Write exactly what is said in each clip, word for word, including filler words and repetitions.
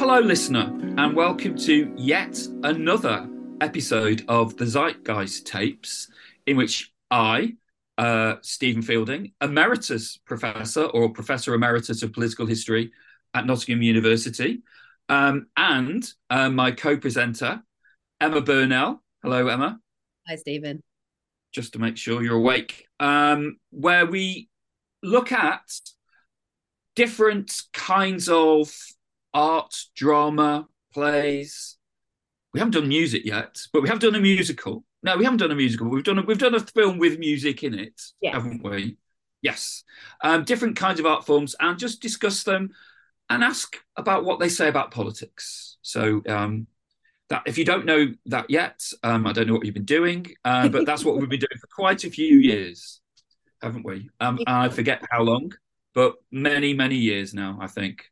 Hello, listener, and welcome to yet another episode of the Zeitgeist Tapes, in which I, uh, Stephen Fielding, Emeritus Professor or Professor Emeritus of Political History at Nottingham University, um, and uh, my co-presenter, Emma Burnell. Hello, Emma. Hi, Stephen. Just to make sure you're awake, um, where we look at different kinds of art, drama, plays. We haven't done music yet, but we have done a musical. No, we haven't done a musical. We've done a, we've done a film with music in it, Yes. haven't we? Yes. Um, different kinds of art forms, and just discuss them and ask about what they say about politics. So um, that if you don't know that yet, um, I don't know what you've been doing, uh, but that's what we've been doing for quite a few years, haven't we? Um, I forget how long, but many, many years now, I think.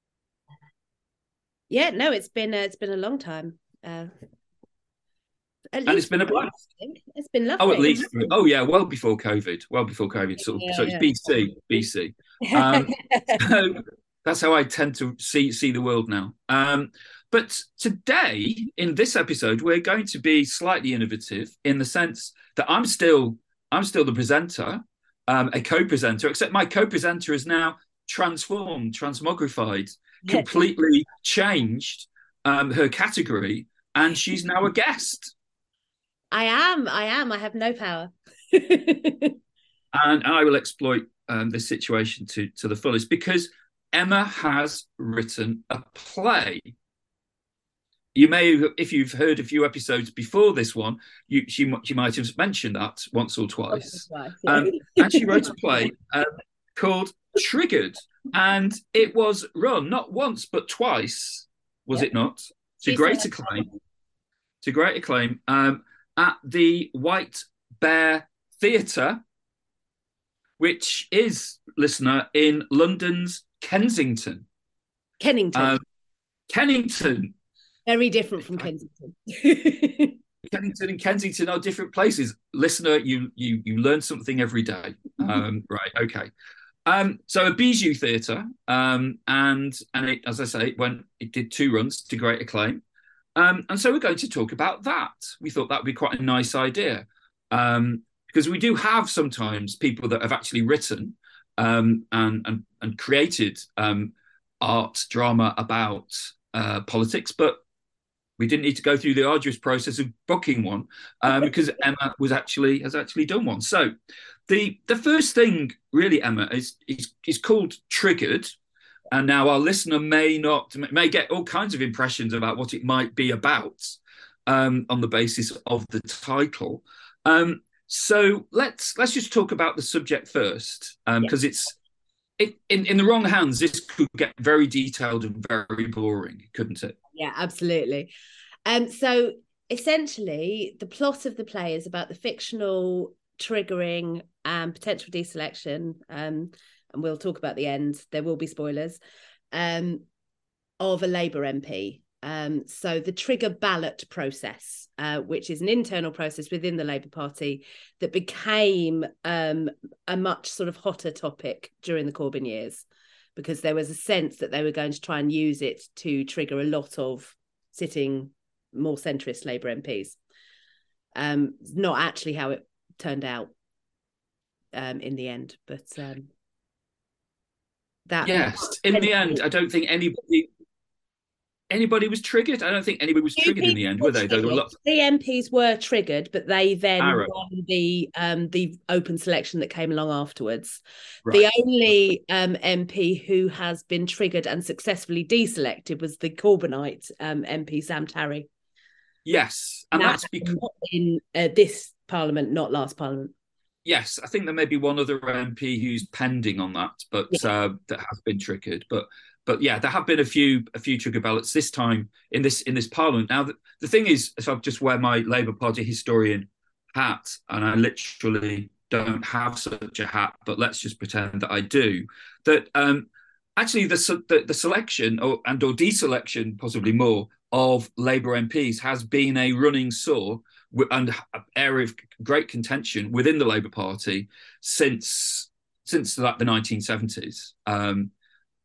Yeah, no, it's been uh, it's been a long time. Uh, at And it's least been a blast. it's been lovely. Oh, at least. Oh, yeah. Well before COVID. Well before COVID. So, Yeah, so it's yeah. B C. B C. Um, so that's how I tend to see see the world now. Um, but today, in this episode, we're going to be slightly innovative in the sense that I'm still I'm still the presenter, um, a co-presenter, except my co-presenter is now transformed, transmogrified, completely changed um, her category, and she's now a guest. I am. I am. I have no power. and, and I will exploit um, this situation to, to the fullest because Emma has written a play. You may, if you've heard a few episodes before this one, you she, she might have mentioned that once or twice. twice yeah. um, and she wrote a play um, called Triggered, and it was run not once but twice, was Yep. it not? To She great said- acclaim. To great acclaim um, at the White Bear Theatre, which is, listener, in London's Kensington. Kennington. Um, Kennington. Very different from Kensington. Kennington and Kensington are different places. Listener, you you you learn something every day. Um, right, okay. Um, so a Bijou Theatre, um, and and it, as I say, it went it did two runs to great acclaim. Um, and so we're going to talk about that. We thought that would be quite a nice idea. Um, because we do have sometimes people that have actually written um, and, and, and created um, art, drama about uh, politics, but we didn't need to go through the arduous process of booking one um, because Emma was actually has actually done one. So the the first thing really, Emma, is is, is called Triggered. And now our listener may not may get all kinds of impressions about what it might be about um, on the basis of the title. Um, so let's let's just talk about the subject first, because um, yeah. it's it, in in the wrong hands. This could get very detailed and very boring, couldn't it? Yeah, absolutely. Um, so essentially, the plot of the play is about the fictional triggering and potential deselection. Um, and we'll talk about the end, there will be spoilers, um, of a Labour M P. Um, so the trigger ballot process, uh, which is an internal process within the Labour Party that became um, a much sort of hotter topic during the Corbyn years, because there was a sense that they were going to try and use it to trigger a lot of sitting more centrist Labour M Ps. Um, not actually how it turned out um, in the end, but... Um, That yes, in the end, I don't think anybody anybody was triggered. I don't think anybody was triggered in the end, were they? There were lots. The M Ps were triggered, but they then Arrow. won the um, the open selection that came along afterwards. Right. The only um, M P who has been triggered and successfully deselected was the Corbynite um, M P Sam Tarry. Yes, and now, that's because in uh, this Parliament, not last Parliament. Yes, I think there may be one other M P who's pending on that, but yeah. uh, that has been triggered. But but yeah, there have been a few a few trigger ballots this time in this in this Parliament. Now the, the thing is, if I just wear my Labour Party historian hat, and I literally don't have such a hat, but let's just pretend that I do. That um, actually the, the the selection or and or deselection, possibly more, of Labour M Ps has been a running sore and an area of great contention within the Labour Party since since like the nineteen seventies. Um,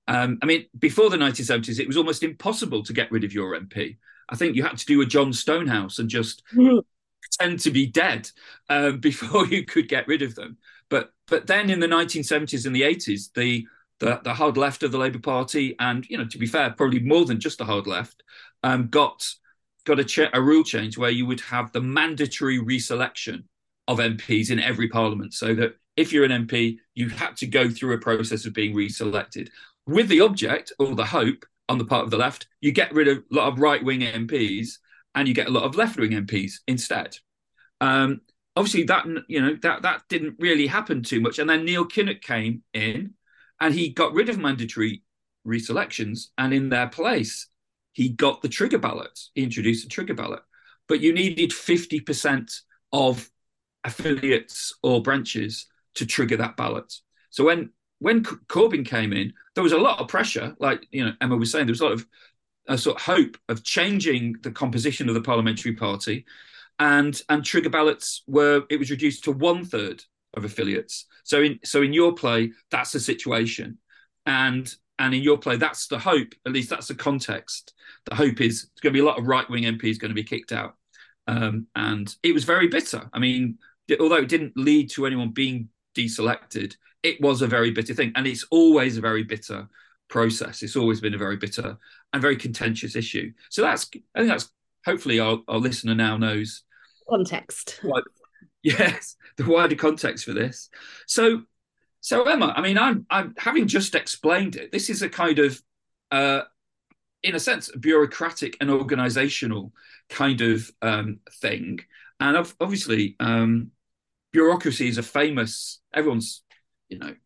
Um, I mean, before the nineteen seventies, it was almost impossible to get rid of your M P. I think you had to do a John Stonehouse and just pretend to be dead um, before you could get rid of them. But but then in the nineteen seventies and the eighties, the the, the hard left of the Labour Party, and you know, to be fair, probably more than just the hard left, um, got got a, ch- a rule change where you would have the mandatory reselection of M Ps in every parliament, so that if you're an M P, you had to go through a process of being reselected, with the object or the hope on the part of the left, you get rid of a lot of right-wing M Ps and you get a lot of left-wing M Ps instead. Um, obviously, that you know that that didn't really happen too much, and then Neil Kinnock came in, and he got rid of mandatory reselections, and in their place, he got the trigger ballot. He introduced the trigger ballot, but you needed fifty percent of affiliates or branches to trigger that ballot. So when when Corbyn came in, there was a lot of pressure. Like you know, Emma was saying, there was a lot of a sort of hope of changing the composition of the parliamentary party, and and trigger ballots were it was reduced to one third of affiliates. So in so in your play, that's the situation, and and in your play, that's the hope. At least that's the context. The hope is there's going to be a lot of right wing M Ps going to be kicked out, um, and it was very bitter. I mean, although it didn't lead to anyone being deselected, it was a very bitter thing, and it's always a very bitter process. It's always been a very bitter and very contentious issue. So that's, I think that's hopefully our, our listener now knows context. What, yes, the wider context for this. So, so Emma, I mean, I'm, I'm having just explained it. This is a kind of, uh, in a sense, bureaucratic and organisational kind of um, thing, and obviously. Um, Bureaucracy is a famous, everyone's, you know,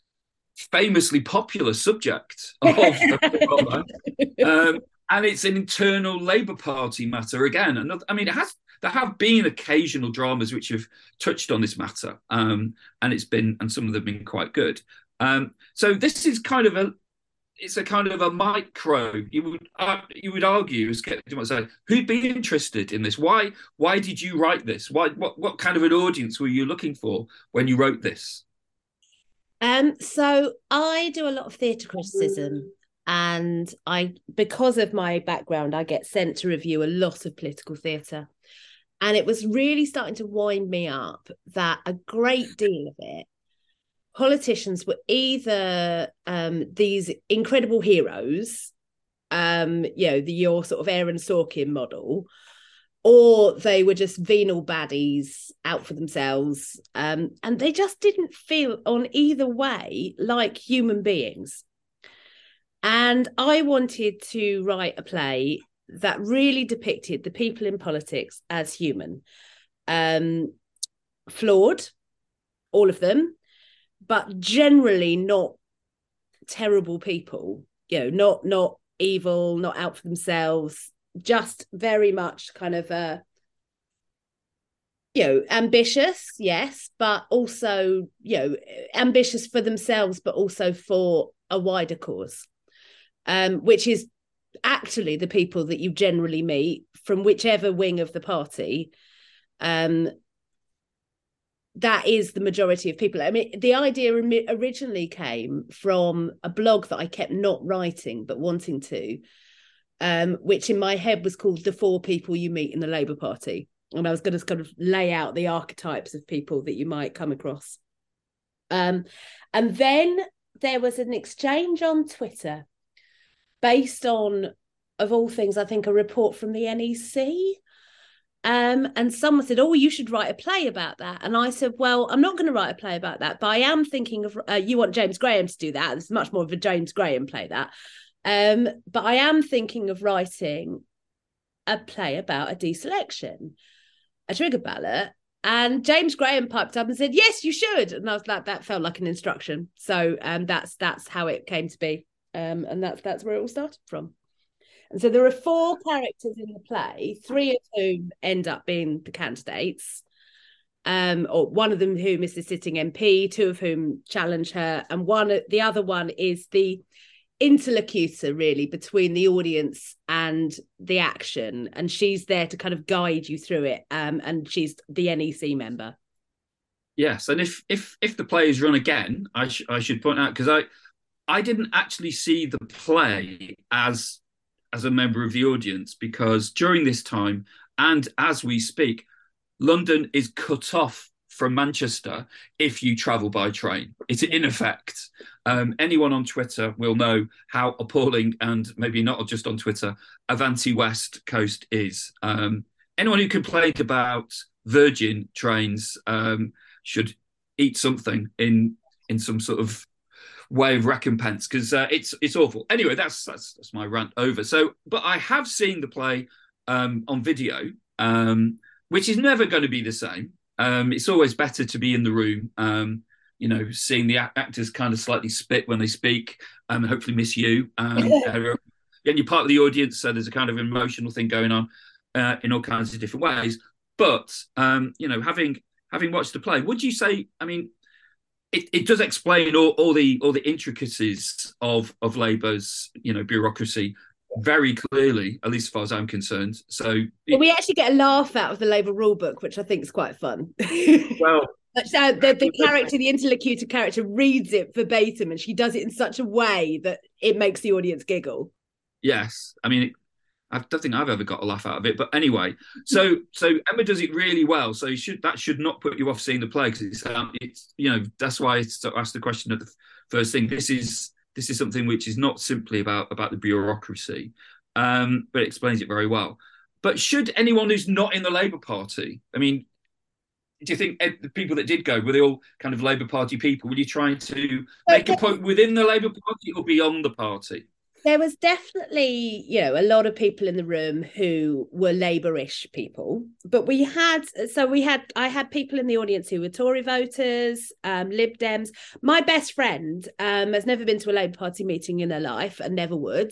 famously popular subject of, of um, and it's an internal Labour Party matter again. And I mean, it has there have been occasional dramas which have touched on this matter, um, and it's been, and some of them have been quite good. Um, so this is kind of a, it's a kind of a micro. You would uh, you would argue, as Kate might say, who'd be interested in this? Why why did you write this? Why what what kind of an audience were you looking for when you wrote this? Um, so I do a lot of theatre criticism, and I, because of my background, I get sent to review a lot of political theatre, and it was really starting to wind me up that a great deal of it, politicians were either um, these incredible heroes, um, you know, the your sort of Aaron Sorkin model, or they were just venal baddies out for themselves. Um, and they just didn't feel on either way like human beings. And I wanted to write a play that really depicted the people in politics as human, um, flawed, all of them, but generally not terrible people, you know, not not evil, not out for themselves, just very much kind of a, you know, ambitious, yes, but also, you know, ambitious for themselves, but also for a wider cause, um, which is actually the people that you generally meet from whichever wing of the party. Um, that is the majority of people. I mean, the idea originally came from a blog that I kept not writing, but wanting to, um, which in my head was called The Four People You Meet in the Labour Party. And I was going to kind of lay out the archetypes of people that you might come across. Um, and then there was an exchange on Twitter based on, of all things, I think a report from the N E C. Um, and someone said, oh, you should write a play about that. And I said, well, I'm not going to write a play about that, but I am thinking of, uh, you want James Graham to do that. It's much more of a James Graham play, that. Um, but I am thinking of writing a play about a deselection, a trigger ballot. And James Graham piped up and said, yes, you should. And I was like, that felt like an instruction. So um, that's that's how it came to be. Um, and that's that's where it all started from. And so there are four characters in the play, three of whom end up being the candidates, um, or one of them whom is the sitting M P, two of whom challenge her, and one the other one is the interlocutor, really, between the audience and the action, and she's there to kind of guide you through it, um, and she's the N E C member. Yes, and if if if the play is run again, I, sh- I should point out, because I I didn't actually see the play as as a member of the audience, because during this time and as we speak, London is cut off from Manchester if you travel by train. It's in effect. Um, anyone on Twitter will know how appalling, and maybe not just on Twitter, Avanti West Coast is. Um, anyone who complained about Virgin trains um, should eat something in in some sort of way of recompense, because uh, it's it's awful. Anyway, that's that's that's my rant over. So, but I have seen the play um, on video, um, which is never going to be the same. Um, it's always better to be in the room, um, you know, seeing the actors kind of slightly spit when they speak, um, and hopefully miss you. Um, and you're part of the audience, so there's a kind of emotional thing going on uh, in all kinds of different ways. But um, you know, having having watched the play, would you say? I mean, it, it does explain all, all the all the intricacies of of Labour's, you know, bureaucracy very clearly, at least as far as I'm concerned. So it, well, we actually get a laugh out of the Labour rule book, which I think is quite fun. Well, so the, the character, the interlocutor character, reads it verbatim, and she does it in such a way that it makes the audience giggle. Yes, I mean, I don't think I've ever got a laugh out of it. But anyway, so so Emma does it really well. So you should that should not put you off seeing the play, because it's um, it's you know, that's why I asked the question at the first thing. This is this is something which is not simply about about the bureaucracy, um, but it explains it very well. But should anyone who's not in the Labour Party, I mean, do you think the people that did go, were they all kind of Labour Party people? Were you trying to make a point within the Labour Party or beyond the party? There was definitely, you know, a lot of people in the room who were Labour-ish people, but we had, so we had, I had people in the audience who were Tory voters, um, Lib Dems. My best friend um, has never been to a Labour Party meeting in her life and never would.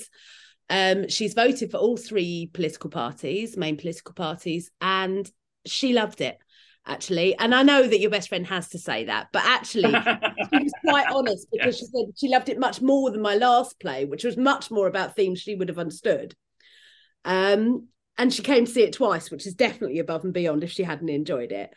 Um, she's voted for all three political parties, main political parties, and she loved it, actually. And I know that your best friend has to say that, but actually she was quite honest, because yeah. she said she loved it much more than my last play, which was much more about themes she would have understood. Um, and she came to see it twice, which is definitely above and beyond if she hadn't enjoyed it.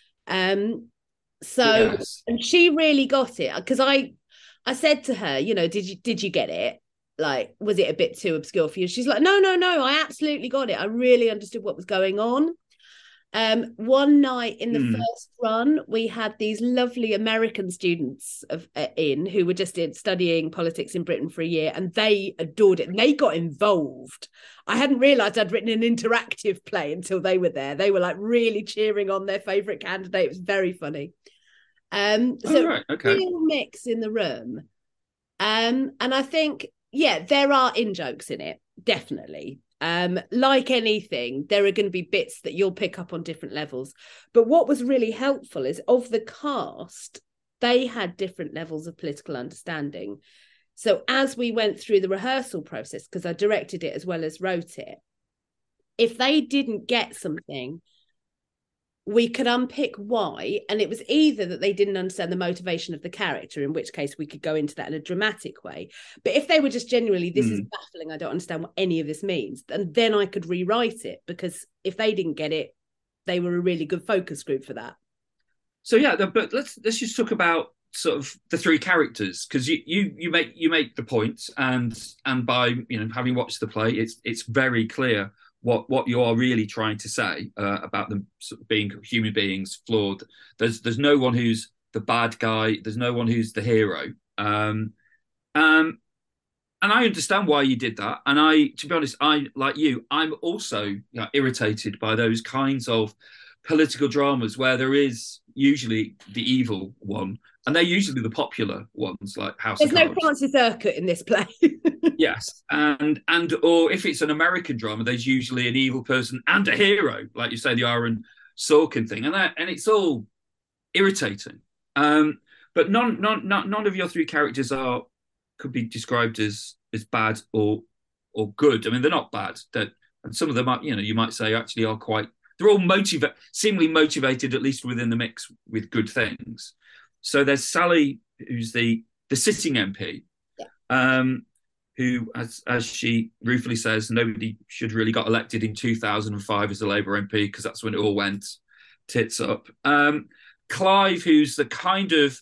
Um, so yes. And she really got it, because I I said to her, you know, did you did you get it? Like, was it a bit too obscure for you? She's like, no, no, no, I absolutely got it. I really understood what was going on. Um, one night in the mm. first run, we had these lovely American students of uh, in who were just in, studying politics in Britain for a year, and they adored it and they got involved. I hadn't realised I'd written an interactive play until they were there. They were like really cheering on their favourite candidate. It was very funny. Um, so oh, right. okay. Real mix in the room. Um, and I think, yeah, there are in-jokes in it, definitely. Um, like anything, there are going to be bits that you'll pick up on different levels. But what was really helpful is, of the cast, they had different levels of political understanding. So as we went through the rehearsal process, because I directed it as well as wrote it, if they didn't get something, we could unpick why, and it was either that they didn't understand the motivation of the character, in which case we could go into that in a dramatic way. But if they were just genuinely, this mm. is baffling, I don't understand what any of this means, and then I could rewrite it, because if they didn't get it, they were a really good focus group for that. So yeah, but let's let's just talk about sort of the three characters, because you you you make you make the points, and and by you know having watched the play, it's it's very clear what what you are really trying to say uh, about them being human beings, flawed. There's there's no one who's the bad guy. There's no one who's the hero. Um, um, and I understand why you did that. And I, to be honest, I like you. I'm also you know, irritated by those kinds of political dramas where there is usually the evil one, and they're usually the popular ones, like House There's of Cards. no Francis Urquhart in this play. Yes, and and or if it's an American drama, there's usually an evil person and a hero, like you say, the Aaron Sorkin thing, and that, and it's all irritating. Um, but none, none, none, none of your three characters are could be described as as bad or or good. I mean, they're not bad. That and some of them are, you know, you might say actually are quite. They're all motivated, seemingly motivated, at least within the mix, with good things. So there's Sally, who's the the sitting M P. Yeah. Um, who, as as she ruefully says, nobody should really got elected in two thousand five as a Labour M P, because that's when it all went tits up. Um, Clive, who's the kind of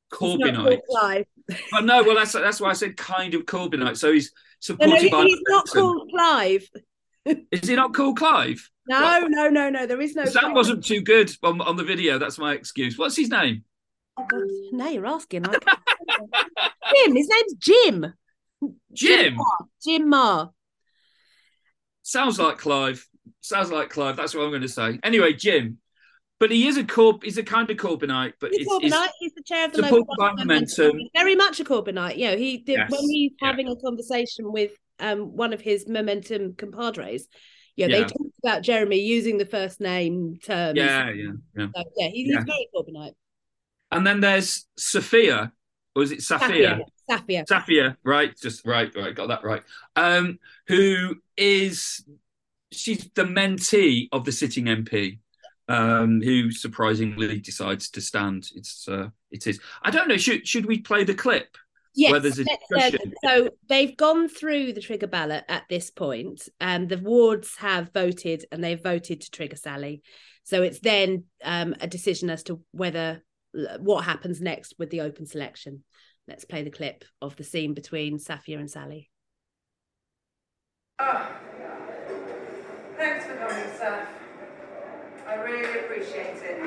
He's not called Corbynite. Clive. Oh no, well that's that's why I said kind of Corbynite. So he's No, no, supported he- by. he's not called Clive. Is he not called Clive? No, What? no, no, no. There is no. The sound Clive. wasn't too good on, on the video. That's my excuse. What's his name? Oh, God. Now you're asking. I can't- Jim. His name's Jim. Jim. Marr. Jim Marr. Sounds like Clive. Sounds like Clive. That's what I'm going to say. Anyway, Jim. But he is a Corb. He's a kind of Corbynite. But He's it's, Corbynite. it's He's the chair of the supported local by momentum. He's very much a Corbynite. You know, he did Yes. when he's Yeah. having a conversation with um one of his momentum compadres. Yeah, Yeah. they talked about Jeremy using the first name terms. Yeah, yeah, yeah. So, yeah, he, Yeah. he's very Corbynite. And then there's Sophia, or is it Safia? Safia. Safia, right? Just right, right, got that right. Um, who is she's the mentee of the sitting M P, um, who surprisingly decides to stand. It's uh, it is. I don't know. Should should we play the clip? Yes, Where there's a let's, discussion? uh, so they've gone through the trigger ballot at this point, and the wards have voted, and they've voted to trigger Sally. So it's then um, a decision as to whether what happens next with the open selection. Let's play the clip of the scene between Safia and Sally. Oh, thanks for coming, Saf. I really appreciate it.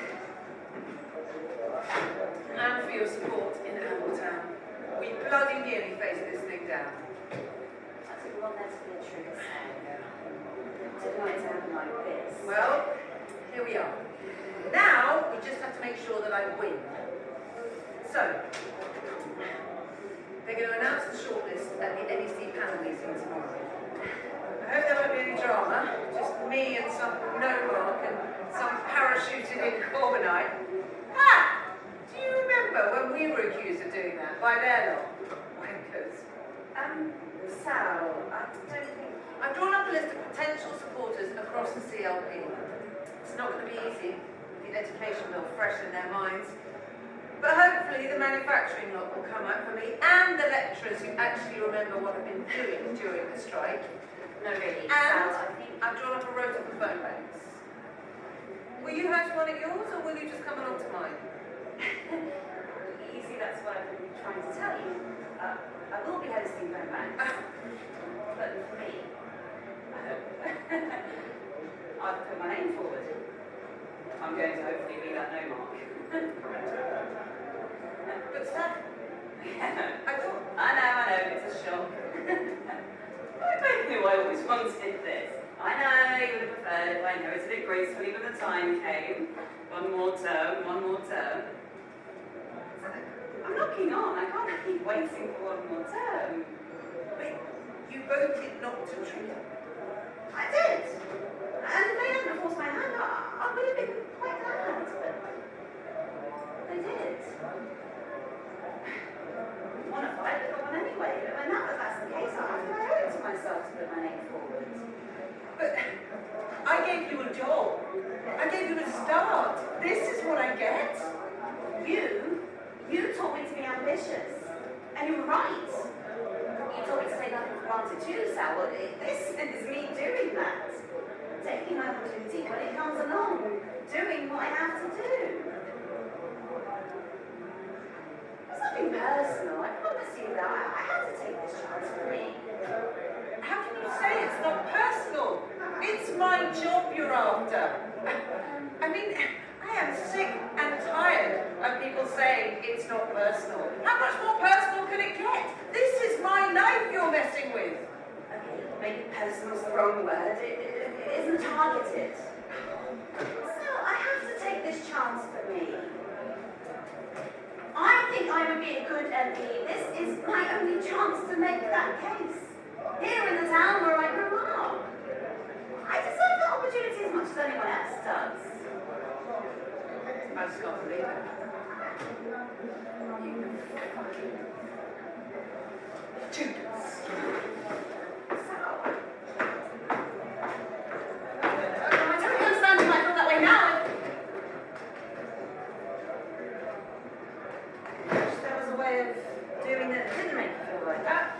And for your support in Hamilton. We bloody nearly faced this thing down. I didn't want there to be a trigger sound. I didn't want it to happen like this. Well, here we are. Now, we just have to make sure that I win. So, they're going to announce the shortlist at the N E C panel meeting tomorrow. I hope there won't be any drama. Just me and some no-mark and some parachuted in Corbynite. Ah! Do you remember when we were accused of doing that by their lot? Wankers. Um, Sal, I don't think... I've drawn up a list of potential supporters across the C L P. It's not going to be easy with the education bill fresh in their minds. But hopefully the manufacturing lot will come out for me and the lecturers who actually remember what I've been doing during the strike. No, really, And Sal, I think... I've drawn up a rota for phone banks. Will you host one at yours or will you just come along to mine? You see, that's what I've been trying to tell you. Uh, I will be hosting phone banks. But for me, I hope. I've put my name forward. I'm going to hopefully be that no mark. But Steph, I thought... I know, I know, it's a shock. I both knew I always wanted this. I know you would have preferred if I inherited it gracefully when the time came. One more term, one more term. I'm knocking on. I can't keep waiting for one more term. Wait, you voted not to trigger. I did. And if they hadn't forced my hand, I, I would have been quite glad. But they did. I want to fight the one anyway. But now that that's the case, I feel I owe it to myself to put my name forward. But I gave you a job. I gave you a start. This is what I get. You, you taught me to be ambitious. And you were right. You taught me to take nothing for granted too, Sal. Well, it- this is me doing that. Taking my opportunity when it comes along. Doing what I have to do. It's nothing personal. I promise you that. I, I have to take this chance for me. How can you say it's not personal? It's my job you're after. I mean, I am sick and tired of people saying it's not personal. How much more personal can it get? This is my life you're messing with. Okay, maybe personal's the wrong word. It, it, it isn't targeted. So I have to take this chance for me. I think I would be a good M P. This is my only chance to make that case. Here in the town where I grew up. I deserve the opportunity as much as anyone else does. I just can't believe it. You fucking Judas. I totally understand you might feel that way now. I wish there was a way of doing that that didn't make you feel like that.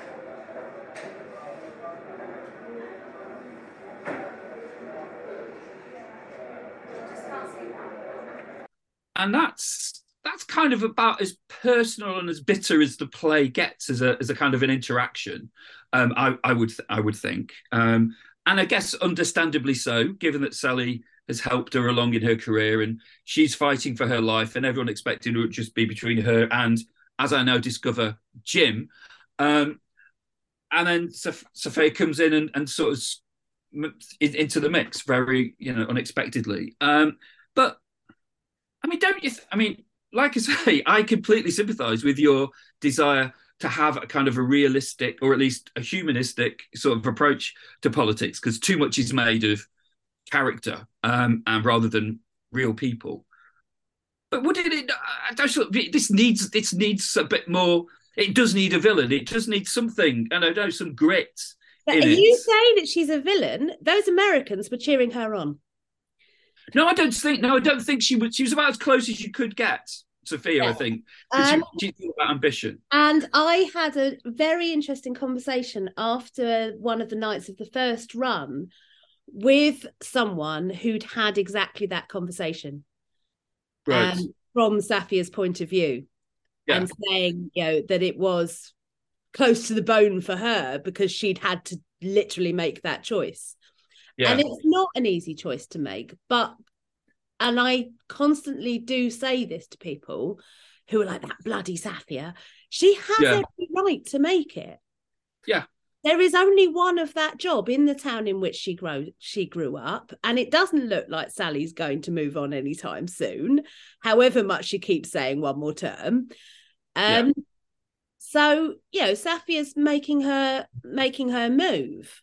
Just can't see that. And that's that's kind of about as personal and as bitter as the play gets as a as a kind of an interaction. Um, I, I would I would think, um, and I guess understandably so, given that Sally has helped her along in her career and she's fighting for her life, and everyone expected it would just be between her and, as I now discover, Jim. Um, and then Sophia comes in and, and sort of into the mix very, you know, unexpectedly. Um, but I mean, don't you? Th- I mean, like I say, I completely sympathise with your desire to have a kind of a realistic, or at least a humanistic sort of approach to politics, because too much is made of character, um, and rather than real people. But would it? I don't, this needs this needs a bit more. It does need a villain. It does need something, and I know some grit. But in are it. you saying that she's a villain? Those Americans were cheering her on. No, I don't think. No, I don't think she was. She was about as close as you could get, Sophia. Yeah. I think. Um, she, she's about ambition. And I had a very interesting conversation after one of the nights of the first run with someone who'd had exactly that conversation, right, um, from Safia's point of view, yeah. and saying, you know, that it was close to the bone for her because she'd had to literally make that choice. Yeah. And it's not an easy choice to make, but, and I constantly do say this to people who are like, that bloody Safia, she has yeah. every right to make it. Yeah. There is only one of that job in the town in which she grew, she grew up, and it doesn't look like Sally's going to move on anytime soon, however much she keeps saying one more term. Um, yeah. So, you know, Safia's making her making her move.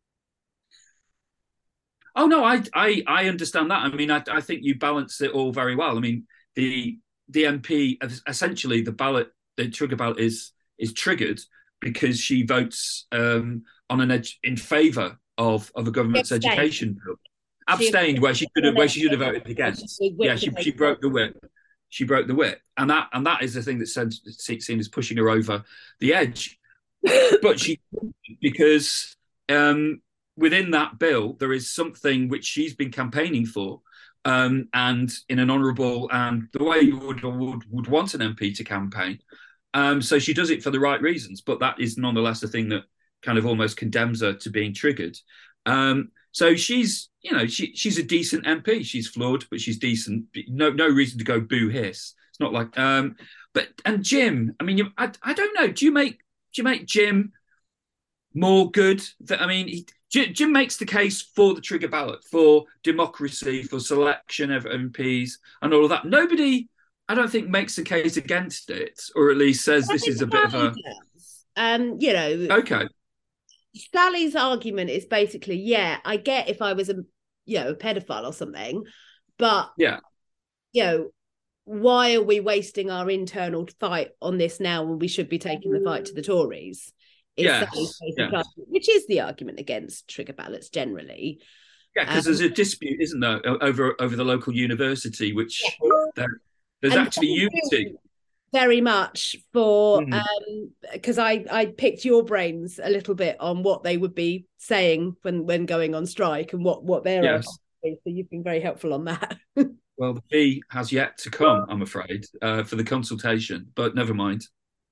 Oh no, I I I understand that. I mean, I I think you balance it all very well. I mean, the the M P essentially the ballot, the trigger ballot is is triggered because she votes um, on an edge in favour of of a government's education bill. Abstained, where she could have where she should have voted against. Yeah, she she broke the whip. She broke the whip, and that and that is the thing that seen as pushing her over the edge. But she, because um, within that bill there is something which she's been campaigning for, um, and in an honourable and the way you would would, would want an M P to campaign. Um, so she does it for the right reasons, but that is nonetheless a thing that kind of almost condemns her to being triggered. Um, so she's, you know, she she's a decent M P. She's flawed, but she's decent. No no reason to go boo hiss. It's not like, um, but and Jim. I mean, you, I I don't know. Do you make do you make Jim more good? That I mean, he, Jim makes the case for the trigger ballot, for democracy, for selection of M Ps, and all of that. Nobody, I don't think, makes the case against it, or at least says this is a bit of a. Um, you know. Okay. Sally's argument is basically, yeah, I get if I was a, you know, a pedophile or something, but yeah, you know, why are we wasting our internal fight on this now when we should be taking the fight to the Tories? Is yes. Sally's basic yes. argument, which is the argument against trigger ballots generally. Yeah, because um, there's a dispute, isn't there, over over the local university, which yeah. there, there's and actually unity. Very much for mm. um because I I picked your brains a little bit on what they would be saying when when going on strike and what what they're yes. so you've been very helpful on that. Well, the fee has yet to come, I'm afraid, uh, for the consultation, but never mind.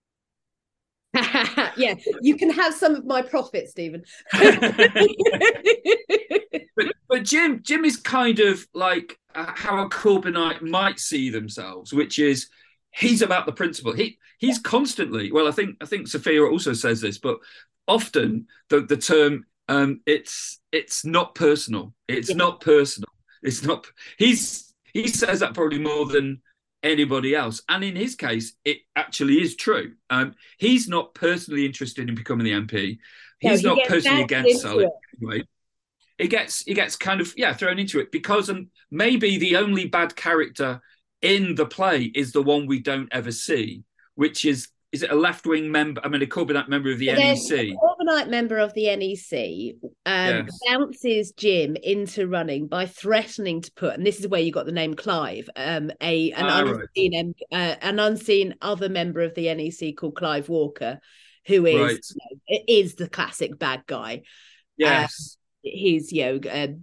Yeah, you can have some of my profit, Stephen. but, but Jim Jim is kind of like uh, how a Corbynite might see themselves, which is he's about the principle. He he's constantly, well, I think I think Sophia also says this, but often the, the term um, it's it's not personal. It's yeah. not personal. It's not. He's he says that probably more than anybody else, and in his case, it actually is true. Um, he's not personally interested in becoming the M P. He's no, he not personally against Sally. Anyway, he gets he gets kind of yeah thrown into it because um, maybe the only bad character in the play is the one we don't ever see, which is is it a left-wing member? I mean, a Corbynite member of the N E C. A Corbynite member of the N E C um, yes. bounces Jim into running by threatening to put, and this is where you got the name Clive, um, a an ah, unseen right. uh, an unseen other member of the N E C called Clive Walker, who is right. you know, is the classic bad guy. Yes, uh, he's you know a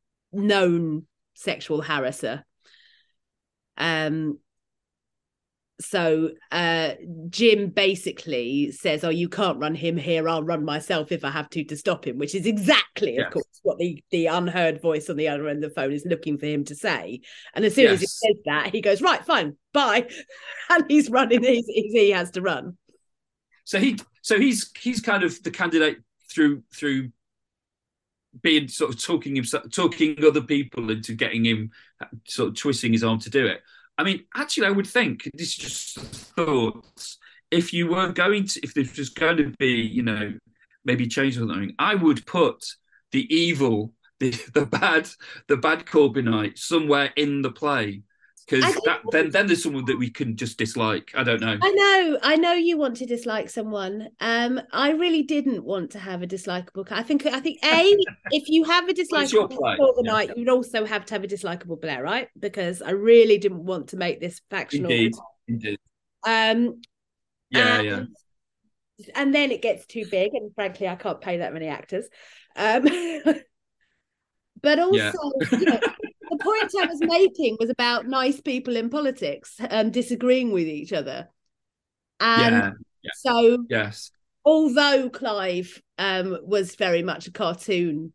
known sexual harasser. Um. so uh, Jim basically says, oh, you can't run him here. I'll run myself if I have to to stop him, which is exactly, yes. of course, what the, the unheard voice on the other end of the phone is looking for him to say. And as soon yes. as he says that, he goes, right, fine, bye. And he's running, he's, he has to run. So he, so he's he's kind of the candidate through through being sort of talking himself, talking other people into getting him sort of twisting his arm to do it. I mean, actually, I would think, this is just thoughts, if you were going to, if this was going to be, you know, maybe change something, I would put the evil, the, the bad, the bad Corbynite somewhere in the play. Because that then, then there's someone that we can just dislike. I don't know. I know, I know you want to dislike someone. Um, I really didn't want to have a dislikable. I think, I think, a if you have a dislikable Corbynite, yeah. you'd also have to have a dislikable Blair, right? Because I really didn't want to make this factional. Indeed, indeed. Um, yeah, and, yeah. And then it gets too big, and frankly, I can't pay that many actors. Um, but also, yeah. you know, the point I was making was about nice people in politics um, disagreeing with each other. And yeah, yeah. so, yes. although Clive um, was very much a cartoon,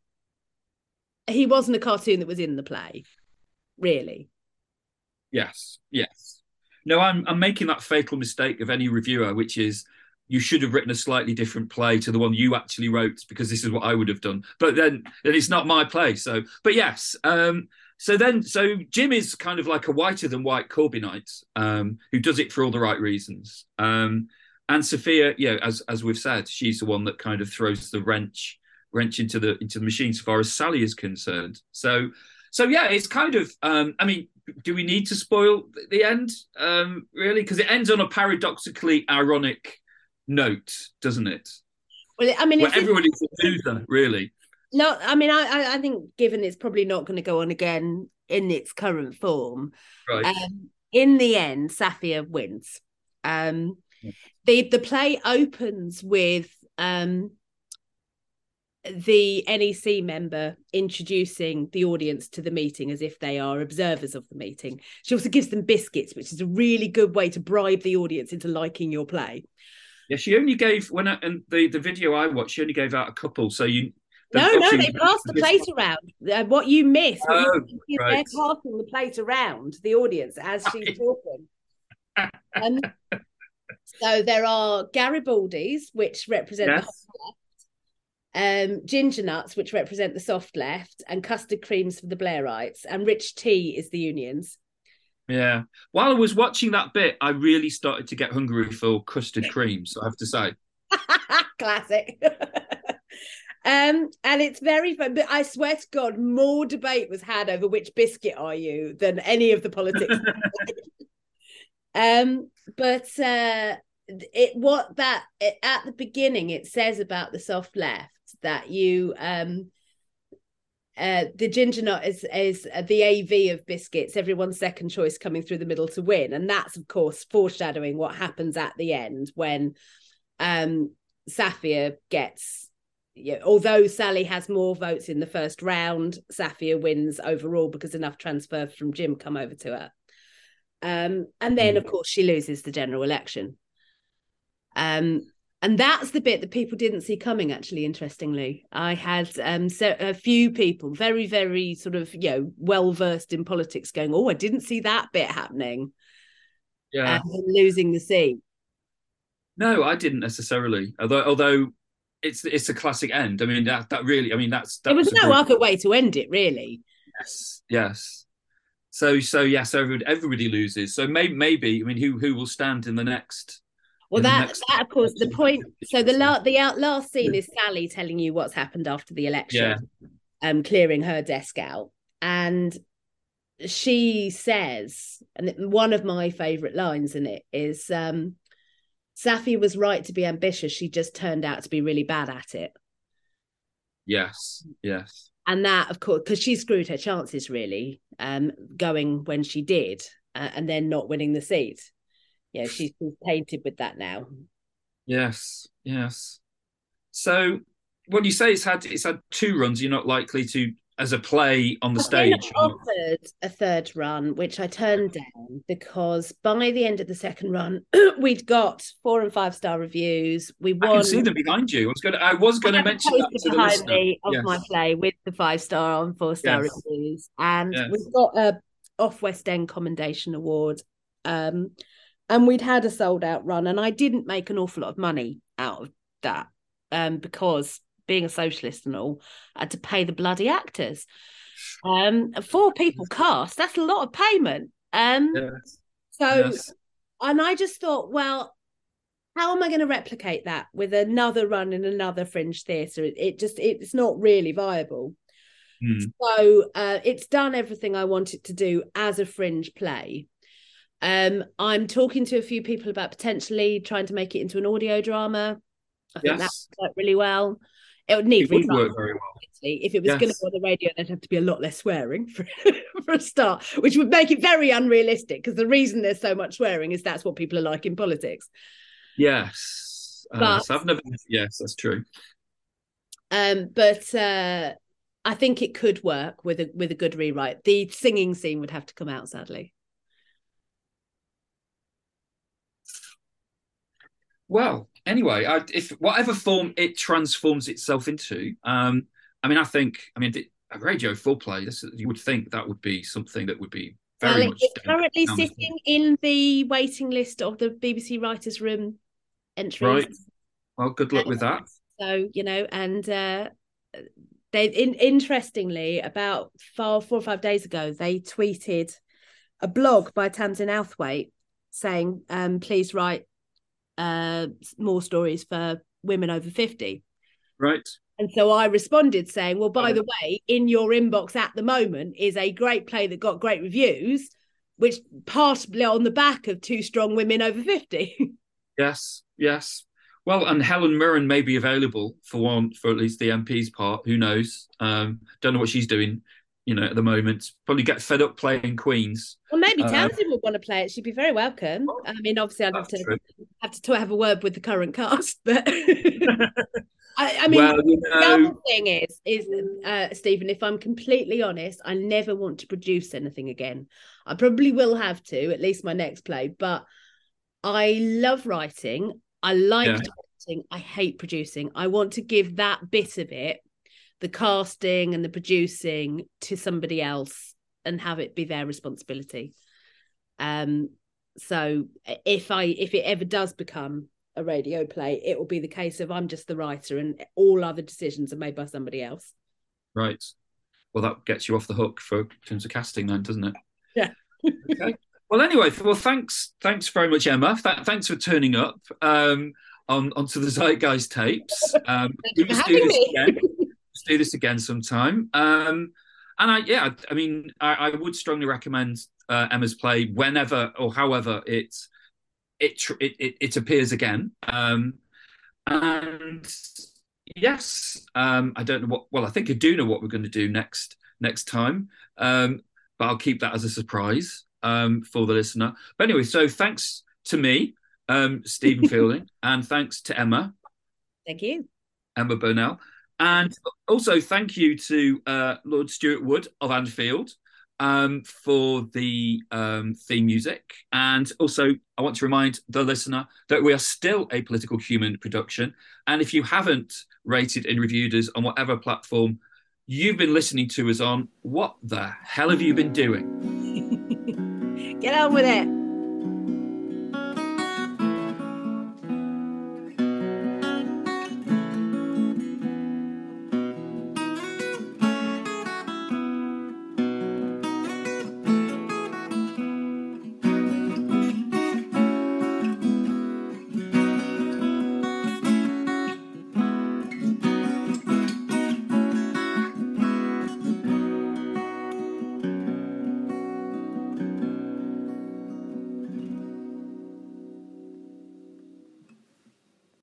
he wasn't a cartoon that was in the play, really. Yes, yes. No, I'm I'm making that fatal mistake of any reviewer, which is you should have written a slightly different play to the one you actually wrote, because this is what I would have done. But then, then it's not my play. So, but yes. Um, so then, so Jim is kind of like a whiter than white Corbynite um, who does it for all the right reasons. Um, and Sophia, yeah, as as we've said, she's the one that kind of throws the wrench wrench into the into the machine as far as Sally is concerned. So, so yeah, it's kind of. Um, I mean, do we need to spoil the end? Um, really, because it ends on a paradoxically ironic note, doesn't it? Well, I mean, where everybody's a loser, really. No, I mean, I I think given it's probably not going to go on again in its current form, right? Um, in the end, Safia wins. Um, yeah. the the play opens with um the N E C member introducing the audience to the meeting as if they are observers of the meeting. She also gives them biscuits, which is a really good way to bribe the audience into liking your play. Yeah, she only gave when I, and the the video I watched, she only gave out a couple. So you no, no, they passed the plate around. Uh, what you miss, what oh, you is right. they're passing the plate around the audience as she's talking. um, so there are Garibaldis, which represent yes. the hot left, um, ginger nuts, which represent the soft left, and custard creams for the Blairites, and rich tea is the Unions. Yeah. While I was watching that bit, I really started to get hungry for custard creams, I have to say. Classic. um, and it's very fun. But I swear to God, more debate was had over which biscuit are you than any of the politics. um, but uh, it what that it, at the beginning it says about the soft left that you um. Uh, the ginger nut is is the A V of biscuits, everyone's second choice coming through the middle to win, and that's of course foreshadowing what happens at the end when um, Safia gets. Yeah, although Sally has more votes in the first round, Safia wins overall because enough transfer from Jim come over to her, um, and then of course she loses the general election. Um, And that's the bit that people didn't see coming, actually, interestingly. I had um, so a few people, very, very sort of, you know, well-versed in politics going, oh, I didn't see that bit happening. Yeah. And losing the seat. No, I didn't necessarily. Although although it's it's a classic end. I mean, that that really, I mean, that's... that's there was no other way to end it, really. Yes, yes. So, so yes, everybody, everybody loses. So maybe, maybe, I mean, who who will stand in the next... Well, that, that of course, the point. So the last the last scene is Sally telling you what's happened after the election, yeah. um, clearing her desk out, and she says, and one of my favourite lines in it is, um, "Safi was right to be ambitious. She just turned out to be really bad at it." Yes, yes, and that, of course, because she screwed her chances really, um, going when she did, uh, and then not winning the seat. Yeah, she's painted with that now. Yes, yes. So when you say it's had it's had two runs, you're not likely to as a play on the I've been stage? offered a third run, which I turned down because by the end of the second run, we'd got four and five star reviews. We won. I can see them behind you. I was going to, I was going to mention that to the behind listener. me of Yes. my play with the five star on four star Yes. reviews, and Yes. we've got a off West End commendation award. Um, and we'd had a sold out run, and I didn't make an awful lot of money out of that, um, because being a socialist and all, I had to pay the bloody actors. Um, four people cast, that's a lot of payment. Um, Yes. so, Yes. and I just thought, well, how am I going to replicate that with another run in another fringe theatre? It, it just, it's not really viable. Hmm. So uh, it's done everything I want it to do as a fringe play. Um, I'm talking to a few people about potentially trying to make it into an audio drama. I think Yes. that would work really well. It would need It would rewriting, work very well. obviously. If it was Yes. going to go on the radio, there'd have to be a lot less swearing for, for a start, which would make it very unrealistic, because the reason there's so much swearing is that's what people are like in politics. Yes. Uh, But- so I've never. Yes, that's true. Um, but uh, I think it could work with a with a good rewrite. The singing scene would have to come out, sadly. Well, anyway, I, if whatever form it transforms itself into, um, I mean, I think, I mean, a radio foreplay. This, you would think that would be something that would be very Well, much. it's down- currently down the- sitting in the waiting list of the B B C Writers' Room entries. Right. Well, good luck with that. So, you know, and uh, they, in, interestingly, about four, four or five days ago, they tweeted a blog by Tamsin Outhwaite saying, um, please write uh, more stories for women over fifty. Right. And so I responded saying, well, by Oh. the way, in your inbox at the moment is a great play that got great reviews, which possibly on the back of two strong women over fifty. Yes. Yes. Well, and Helen Mirren may be available for one, for at least the M P's part. Who knows? Um, don't know what she's doing, you know, at the moment. Probably get fed up playing Queens. Well, maybe Uh, Tamsin would want to play it. She'd be very welcome. I mean, obviously, I'd have That's to true. have to have a word with the current cast, but I, I mean, well, you the know, other thing is, is uh, Stephen, if I'm completely honest, I never want to produce anything again. I probably will have to, at least my next play, but I love writing. I like Yeah. directing. I hate producing. I want to give that bit of it, the casting and the producing, to somebody else and have it be their responsibility. Um, so if I if it ever does become a radio play, it will be the case of I'm just the writer and all other decisions are made by somebody else. right. Well, that gets you off the hook for in terms of casting, then, doesn't it? Yeah. Okay. Well, anyway, well, thanks, thanks very much, Emma. Th- thanks for turning up um, on onto the Zeitgeist tapes. Um, Thank we you for must do having this me. again. Let's do this again sometime. Um, and I, yeah, I, I mean, I, I would strongly recommend uh, Emma's play whenever or however it it tr- it, it, it appears again. Um, and yes, um, I don't know what. Well, I think I do know what we're going to do next next time. Um, but I'll keep that as a surprise um, for the listener. But anyway, so thanks to me, um, Stephen Fielding, and thanks to Emma, Thank you. Emma Burnell. And also thank you to uh, Lord Stuart Wood of Anfield um, for the um, theme music. And also, I want to remind the listener that we are still a Political Human production. And if you haven't rated and reviewed us on whatever platform you've been listening to us on, what the hell have you been doing? Get on with it.